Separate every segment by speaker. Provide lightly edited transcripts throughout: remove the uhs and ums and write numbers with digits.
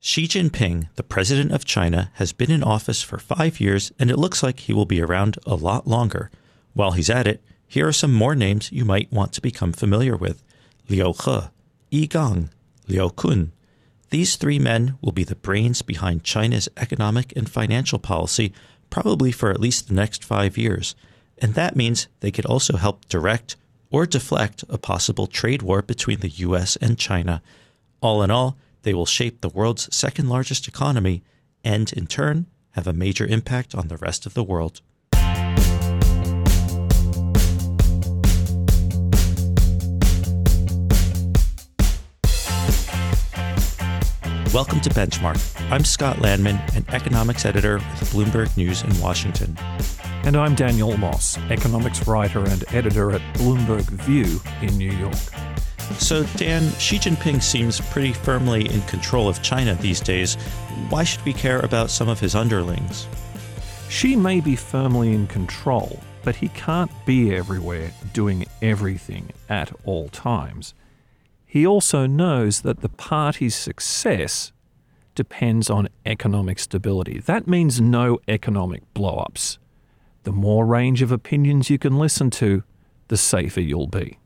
Speaker 1: Xi Jinping, the president of China, has been in office for 5 years, and it looks like he will be around a lot longer. While he's at it, here are some more names you might want to become familiar with. Liu He, Yi Gang, Liu Kun. These three men will be the brains behind China's economic and financial policy, probably for at least the next 5 years. And that means they could also help direct or deflect a possible trade war between the U.S. and China. All in all, they will shape the world's second largest economy and, in turn, have a major impact on the rest of the world. Welcome to Benchmark. I'm Scott Landman, an economics editor with Bloomberg News in Washington.
Speaker 2: And I'm Daniel Moss, economics writer and editor at Bloomberg View in New York.
Speaker 1: So, Dan, Xi Jinping seems pretty firmly in control of China these days. Why should we care about some of his underlings?
Speaker 2: Xi may be firmly in control, but he can't be everywhere doing everything at all times. He also knows that the party's success depends on economic stability. That means no economic blow-ups. The more range of opinions you can listen to, the safer you'll be.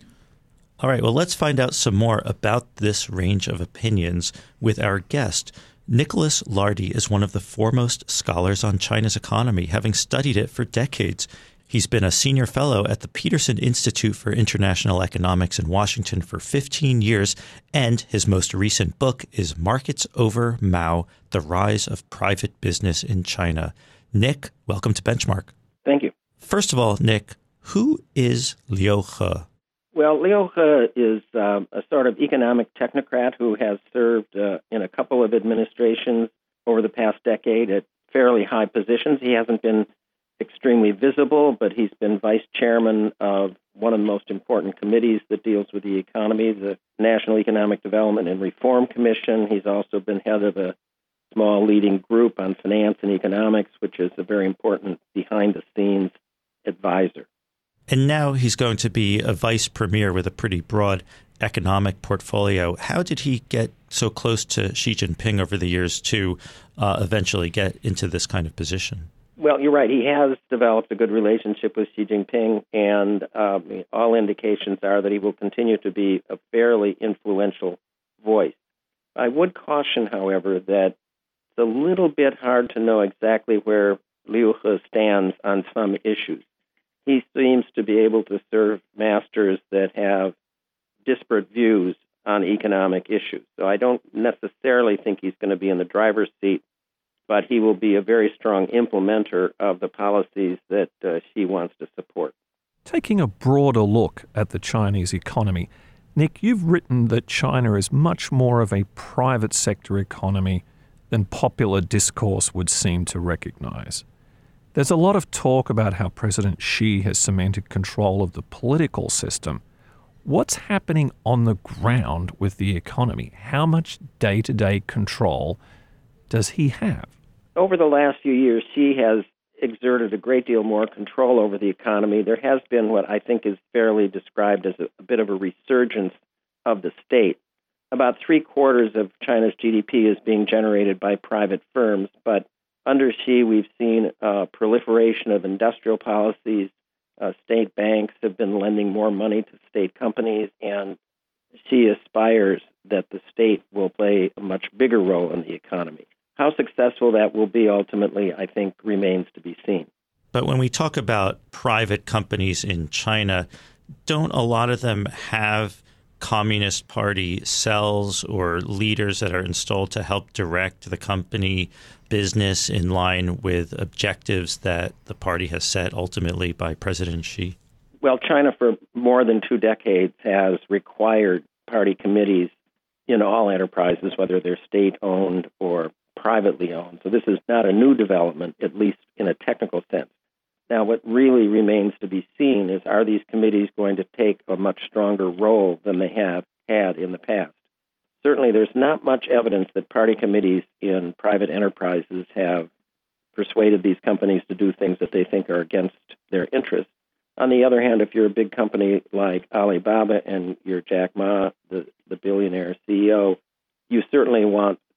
Speaker 1: All right, well, let's find out some more about this range of opinions with our guest. Nicholas Lardy is one of the foremost scholars on China's economy, having studied it for decades. He's been a senior fellow at the Peterson Institute for International Economics in Washington for 15 years, and his most recent book is Markets Over Mao, The Rise of Private Business in China. Nick, welcome to Benchmark.
Speaker 3: Thank you.
Speaker 1: First of all, Nick, who is Liu He?
Speaker 3: Well, Liu He is a sort of economic technocrat who has served in a couple of administrations over the past decade at fairly high positions. He hasn't been extremely visible, but he's been vice chairman of one of the most important committees that deals with the economy, the National Economic Development and Reform Commission. He's also been head of a small leading group on finance and economics, which is a very important behind-the-scenes advisor.
Speaker 1: And now he's going to be a vice premier with a pretty broad economic portfolio. How did he get so close to Xi Jinping over the years to eventually get into this kind of position?
Speaker 3: Well, you're right. He has developed a good relationship with Xi Jinping, and all indications are that he will continue to be a fairly influential voice. I would caution, however, that it's a little bit hard to know exactly where Liu He stands on some issues. He seems to be able to serve masters that have disparate views on economic issues. So I don't necessarily think he's going to be in the driver's seat, but he will be a very strong implementer of the policies that Xi wants to support.
Speaker 2: Taking a broader look at the Chinese economy, Nick, you've written that China is much more of a private sector economy than popular discourse would seem to recognize. There's a lot of talk about how President Xi has cemented control of the political system. What's happening on the ground with the economy? How much day-to-day control does he have?
Speaker 3: Over the last few years, Xi has exerted a great deal more control over the economy. There has been what I think is fairly described as a bit of a resurgence of the state. About 3/4 of China's GDP is being generated by private firms, but under Xi, we've seen a proliferation of industrial policies. State banks have been lending more money to state companies, and Xi aspires that the state will play a much bigger role in the economy. How successful that will be ultimately, I think, remains to be seen.
Speaker 1: But when we talk about private companies in China, don't a lot of them have Communist Party cells or leaders that are installed to help direct the company business in line with objectives that the party has set ultimately by President Xi?
Speaker 3: Well, China for more than 2 decades has required party committees in all enterprises, whether they're state-owned or privately owned. So this is not a new development, at least in a technical sense. Now, what really remains to be seen is, are these committees going to take a much stronger role than they have had in the past? Certainly, there's not much evidence that party committees in private enterprises have persuaded these companies to do things that they think are against their interests. On the other hand, if you're a big company like Alibaba and you're Jack Ma, the billionaire CEO, you certainly want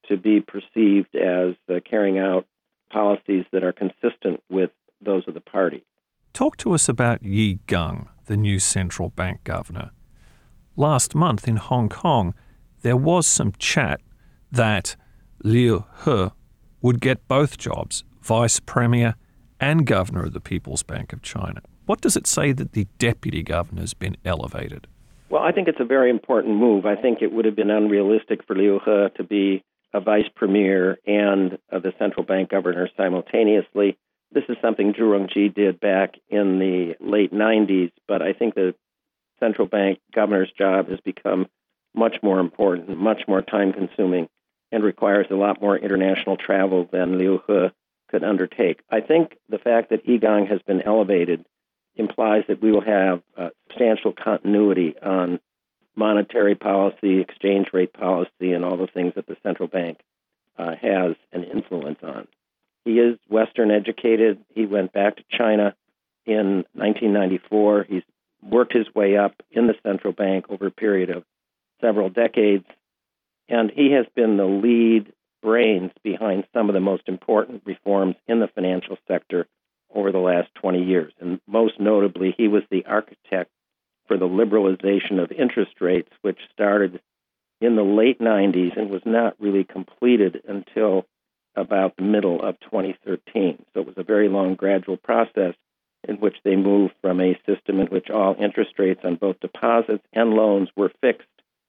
Speaker 3: to be perceived as carrying out policies that are consistent with those of the party.
Speaker 2: Talk to us about Yi Gang, the new central bank governor. Last month in Hong Kong, there was some chat that Liu He would get both jobs, vice premier and governor of the People's Bank of China. What does it say that the deputy governor's been elevated?
Speaker 3: Well, I think it's a very important move. I think it would have been unrealistic for Liu He to be a vice premier and the central bank governor simultaneously. This is something Zhu Rongji did back in the late 90s, but I think the central bank governor's job has become much more important, much more time-consuming, and requires a lot more international travel than Liu He could undertake. I think the fact that Yi Gang has been elevated implies that we will have substantial continuity on monetary policy, exchange rate policy, and all the things that the central bank has an influence on. He is Western educated. He went back to China in 1994. He's worked his way up in the central bank over a period of several decades, and he has been the lead brains behind some of the most important reforms in the financial sector over the last 20 years. And most notably, he was the architect for the liberalization of interest rates, which started in the late 90s and was not really completed until about the middle of 2013. So it was a very long, gradual process in which they moved from a system in which all interest rates on both deposits and loans were fixed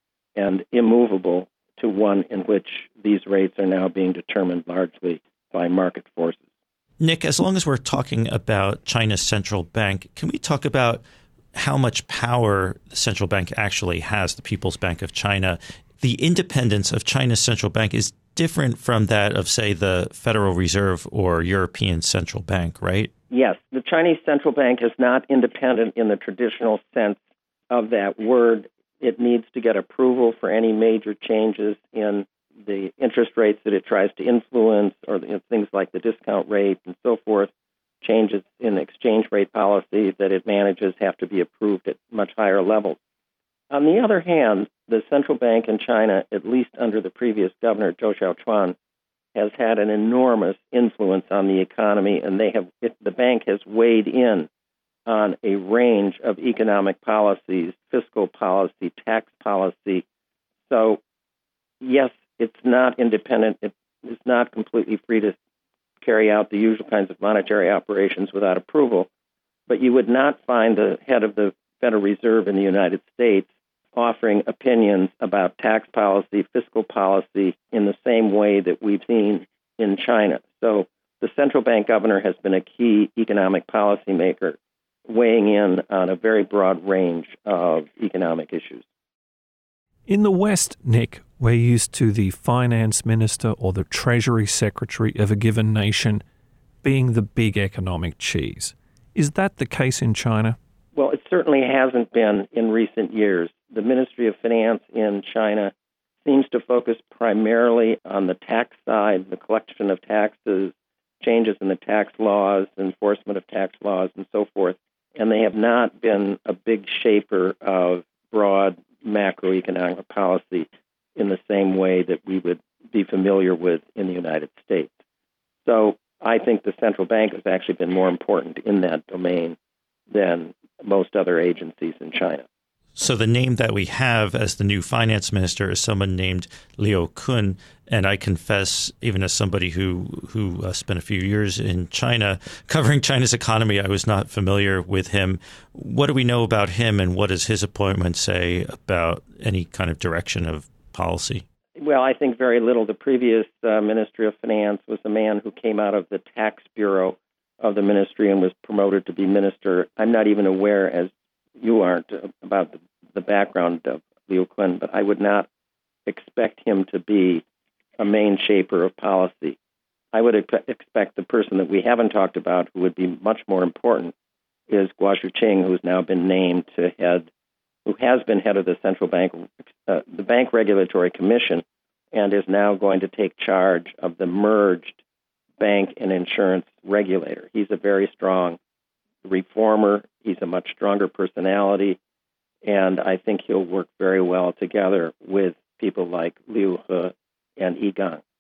Speaker 3: and immovable to one in which these rates are now being determined largely by market forces.
Speaker 1: Nick, as long as we're talking about China's central bank, can we talk about how much power the central bank actually has, the People's Bank of China? The independence of China's central bank is different from that of, say, the Federal Reserve or European Central Bank, right?
Speaker 3: Yes. The Chinese central bank is not independent in the traditional sense of that word. It needs to get approval for any major changes in the interest rates that it tries to influence, or things like the discount rate and so forth. Changes in exchange rate policy that it manages have to be approved at much higher levels. On the other hand, the central bank in China, at least under the previous governor, Zhou Xiaochuan, has had an enormous influence on the economy, and the bank has weighed in on a range of economic policies, fiscal policy, tax policy. So, yes, it's not independent. It is not completely free to carry out the usual kinds of monetary operations without approval, but you would not find the head of the Federal Reserve in the United States offering opinions about tax policy, fiscal policy in the same way that we've seen in China. So the central bank governor has been a key economic policymaker, weighing in on a very broad range of economic issues.
Speaker 2: In the West, Nick, we're used to the finance minister or the treasury secretary of a given nation being the big economic cheese. Is that the case in China?
Speaker 3: Well, it certainly hasn't been in recent years. The Ministry of Finance in China seems to focus primarily on the tax side, the collection of taxes, changes in the tax laws, enforcement of tax laws, and so forth. And they have not been a big shaper of broad macroeconomic policy in the same way that we would be familiar with in the United States. So I think the central bank has actually been more important in that domain than most other agencies in China.
Speaker 1: So the name that we have as the new finance minister is someone named Liu Kun, and I confess, even as somebody who spent a few years in China covering China's economy, I was not familiar with him. What do we know about him, and what does his appointment say about any kind of direction of policy?
Speaker 3: Well, I think very little. The previous Ministry of Finance was a man who came out of the tax bureau of the ministry and was promoted to be minister. I'm not even aware, as you aren't, about the background of Liu Kun, but I would not expect him to be a main shaper of policy. I would expect the person that we haven't talked about, who would be much more important, is Guo Shuqing, who's now been named to head, who has been head of the central bank, the Bank Regulatory Commission, and is now going to take charge of the merged bank and insurance regulator. He's a very strong reformer. He's a much stronger personality, and I think he'll work very well together with people like Liu He and Yi Gang.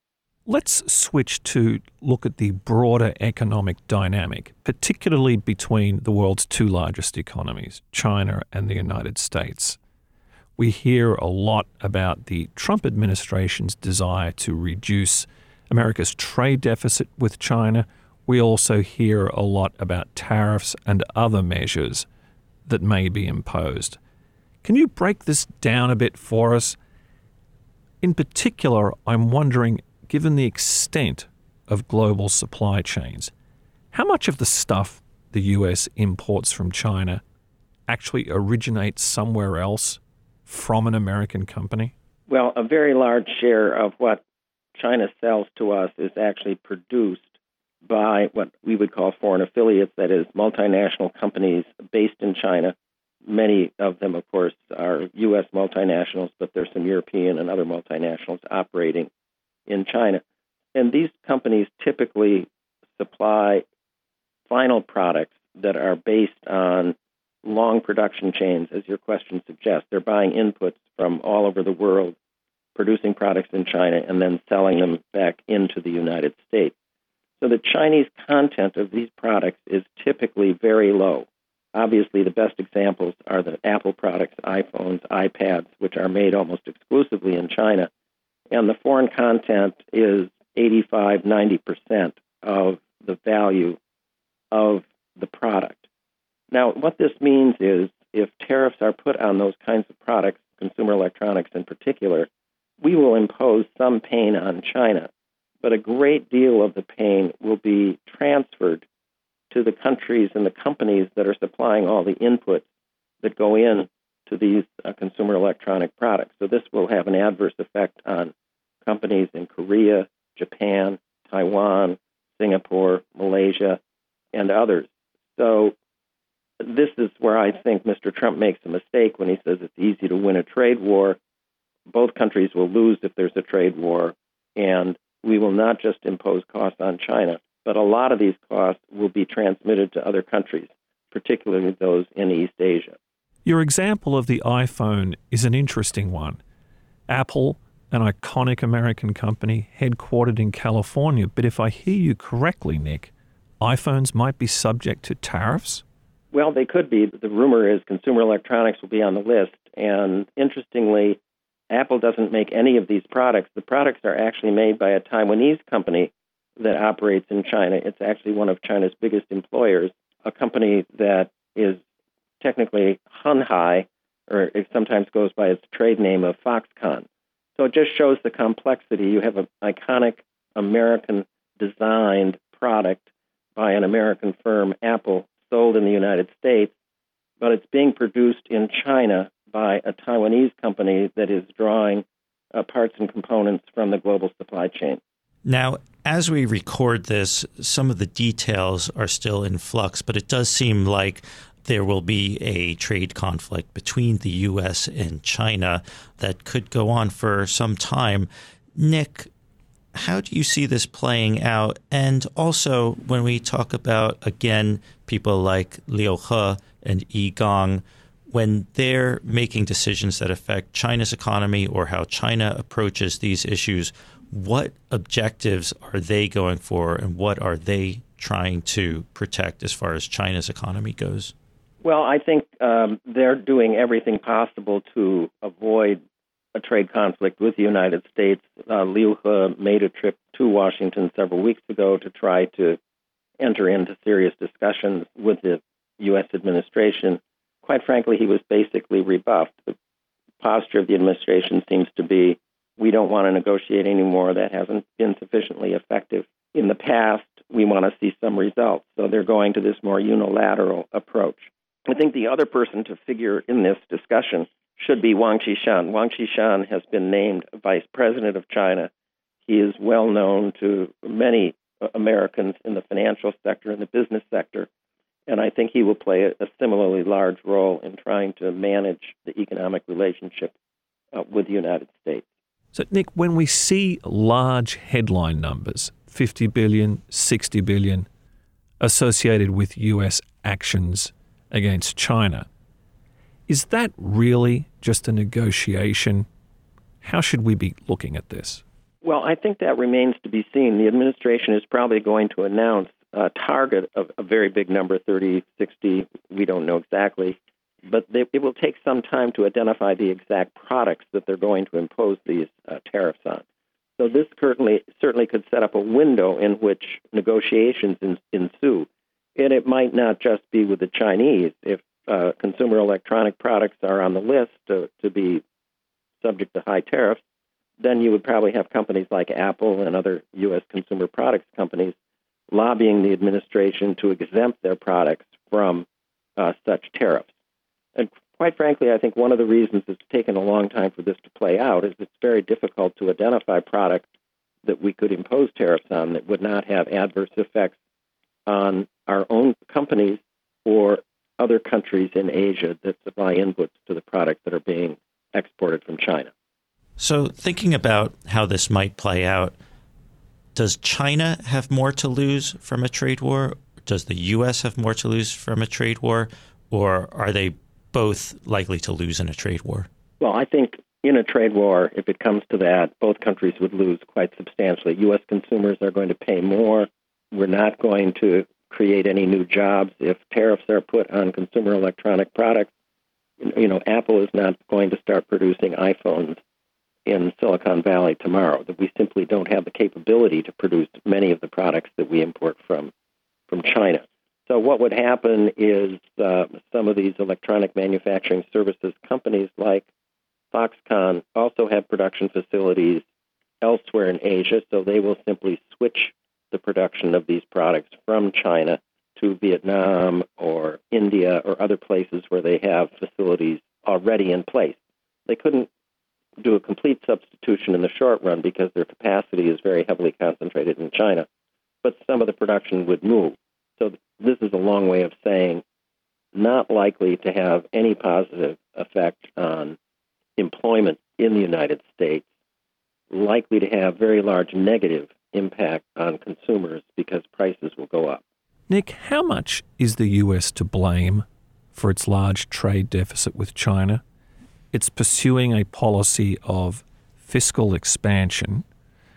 Speaker 2: Let's switch to look at the broader economic dynamic, particularly between the world's two largest economies, China and the United States. We hear a lot about the Trump administration's desire to reduce America's trade deficit with China. We also hear a lot about tariffs and other measures that may be imposed. Can you break this down a bit for us? In particular, I'm wondering, given the extent of global supply chains, how much of the stuff the US imports from China actually originates somewhere else from an American company?
Speaker 3: Well, a very large share of what China sells to us is actually produced by what we would call foreign affiliates, that is, multinational companies based in China. Many of them, of course, are U.S. multinationals, but there's some European and other multinationals operating in China. And these companies typically supply final products that are based on long production chains, as your question suggests. They're buying inputs from all over the world, producing products in China, and then selling them back into the United States. So the Chinese content of these products is typically very low. Obviously, the best examples are the Apple products, iPhones, iPads, which are made almost exclusively in China. And the foreign content is 85-90% of the value of the product. Now, what this means is if tariffs are put on those kinds of products, consumer electronics in particular, we will impose some pain on China, but a great deal of the pain will be transferred to the countries and the companies that are supplying all the inputs that go in to these consumer electronic products. So this will have an adverse effect on companies in Korea, Japan, Taiwan, Singapore, Malaysia, and others. So this is where I think Mr. Trump makes a mistake when he says it's easy to win a trade war. Both countries will lose if there's a trade war, and we will not just impose costs on China, but a lot of these costs will be transmitted to other countries, particularly those in East Asia.
Speaker 2: Your example of the iPhone is an interesting one. Apple, an iconic American company headquartered in California, but if I hear you correctly, Nick, iPhones might be subject to tariffs?
Speaker 3: Well, they could be. The rumor is consumer electronics will be on the list, and interestingly, Apple doesn't make any of these products. The products are actually made by a Taiwanese company that operates in China. It's actually one of China's biggest employers, a company that is technically Hunhai, or it sometimes goes by its trade name of Foxconn. So it just shows the complexity. You have an iconic American-designed product by an American firm, Apple, sold in the United States, but it's being produced in China by a Taiwanese company that is drawing parts and components from the global supply chain.
Speaker 1: Now, as we record this, some of the details are still in flux, but it does seem like there will be a trade conflict between the U.S. and China that could go on for some time. Nick, how do you see this playing out? And also, when we talk about, again, people like Liu He and Yi Gang, when they're making decisions that affect China's economy or how China approaches these issues, what objectives are they going for and what are they trying to protect as far as China's economy goes?
Speaker 3: Well, I think they're doing everything possible to avoid a trade conflict with the United States. Liu He made a trip to Washington several weeks ago to try to enter into serious discussions with the U.S. administration. Quite frankly, he was basically rebuffed. The posture of the administration seems to be, we don't want to negotiate anymore. That hasn't been sufficiently effective in the past. We want to see some results. So they're going to this more unilateral approach. I think the other person to figure in this discussion should be Wang Qishan. Wang Qishan has been named vice president of China. He is well known to many Americans in the financial sector and the business sector. And I think he will play a similarly large role in trying to manage the economic relationship with the United States.
Speaker 2: So, Nick, when we see large headline numbers, 50 billion, 60 billion, associated with U.S. actions against China, is that really just a negotiation? How should we be looking at this?
Speaker 3: Well, I think that remains to be seen. The administration is probably going to announce a target of a very big number, 30, 60, we don't know exactly, but it will take some time to identify the exact products that they're going to impose these tariffs on. So this certainly could set up a window in which negotiations ensue. And it might not just be with the Chinese. If consumer electronic products are on the list to be subject to high tariffs, then you would probably have companies like Apple and other U.S. consumer products companies lobbying the administration to exempt their products from such tariffs. And quite frankly, I think one of the reasons it's taken a long time for this to play out is it's very difficult to identify products that we could impose tariffs on that would not have adverse effects on our own companies or other countries in Asia that supply inputs to the products that are being exported from China.
Speaker 1: So thinking about how this might play out, does China have more to lose from a trade war? Does the U.S. have more to lose from a trade war? Or are they both likely to lose in a trade war?
Speaker 3: Well, I think in a trade war, if it comes to that, both countries would lose quite substantially. U.S. consumers are going to pay more. We're not going to create any new jobs. If tariffs are put on consumer electronic products, Apple is not going to start producing iPhones in Silicon Valley tomorrow. That we simply don't have the capability to produce many of the products that we import from China. So what would happen is some of these electronic manufacturing services companies like Foxconn also have production facilities elsewhere in Asia, so they will simply switch the production of these products from China to Vietnam or India or other places where they have facilities already in place. They couldn't do a complete substitution in the short run because their capacity is very heavily concentrated in China, but some of the production would move. So this is a long way of saying not likely to have any positive effect on employment in the United States, likely to have very large negative impact on consumers because prices will go up.
Speaker 2: Nick, how much is the US to blame for its large trade deficit with China? It's pursuing a policy of fiscal expansion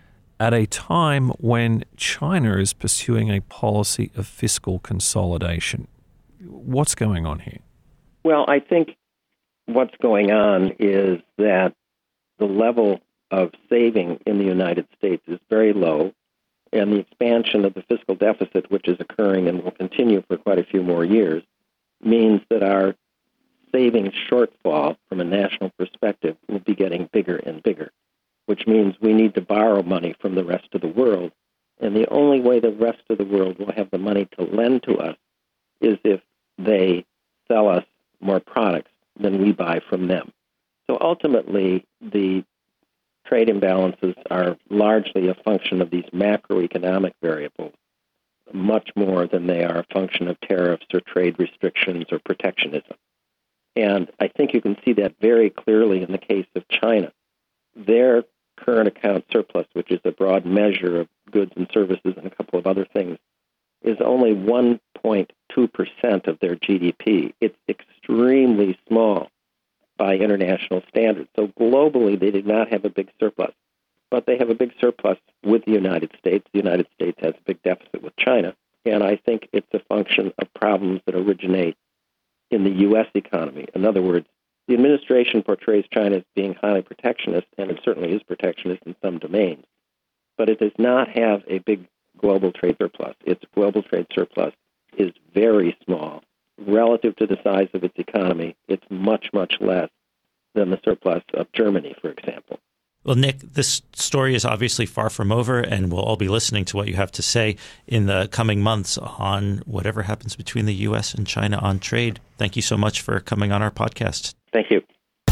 Speaker 2: at a time when China is pursuing a policy of fiscal consolidation. What's going on here?
Speaker 3: Well, I think what's going on is that the level of saving in the United States is very low, and the expansion of the fiscal deficit, which is occurring and will continue for quite a few more years, means that our savings shortfall from a national perspective will be getting bigger and bigger, which means we need to borrow money from the rest of the world. And the only way the rest of the world will have the money to lend to us is if they sell us more products than we buy from them. So ultimately, the trade imbalances are largely a function of these macroeconomic variables, much more than they are a function of tariffs or trade restrictions or protectionism. And I think you can see that very clearly in the case of China. Their current account surplus, which is a broad measure of goods and services and a couple of other things, is only 1.2% of their GDP. It's extremely small by international standards. So globally, they did not have a big surplus. But they have a big surplus with the United States. The United States has a big deficit with China. And I think it's a function of problems that originate in the U.S. economy. In other words, the administration portrays China as being highly protectionist, and it certainly is protectionist in some domains. But it does not have a big global trade surplus. Its global trade surplus is very small. Relative to the size of its economy, it's much, much less than the surplus of Germany, for example.
Speaker 1: Well, Nick, this story is obviously far from over, and we'll all be listening to what you have to say in the coming months on whatever happens between the U.S. and China on trade. Thank you so much for coming on our podcast.
Speaker 3: Thank you.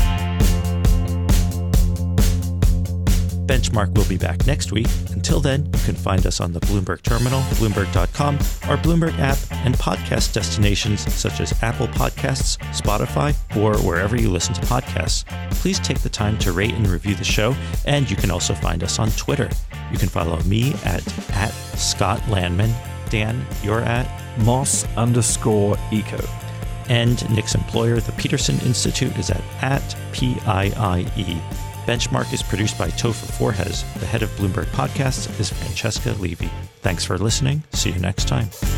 Speaker 1: Benchmark will be back next week. Until then, you can find us on the Bloomberg Terminal, Bloomberg.com, our Bloomberg app, and podcast destinations such as Apple Podcasts, Spotify, or wherever you listen to podcasts. Please take the time to rate and review the show, and you can also find us on Twitter. You can follow me at Scott Landman. Dan, you're at
Speaker 2: Moss_Eco.
Speaker 1: And Nick's employer, the Peterson Institute, is at PIIE. Benchmark is produced by Topher Forhes. The head of Bloomberg Podcasts is Francesca Levy. Thanks for listening. See you next time.